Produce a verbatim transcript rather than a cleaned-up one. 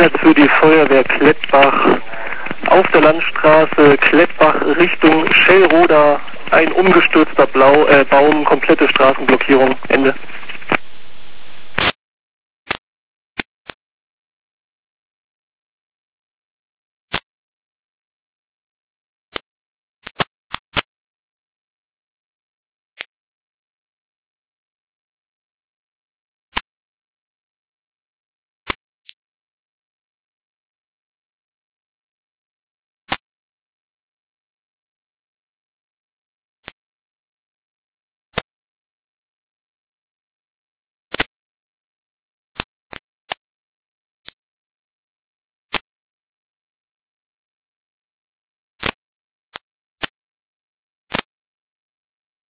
Einsatz für die Feuerwehr Klettbach. Auf der Landstraße Klettbach Richtung Schellroda. Ein umgestürzter Blau, äh, Baum, komplette Straßenblockierung. Ende.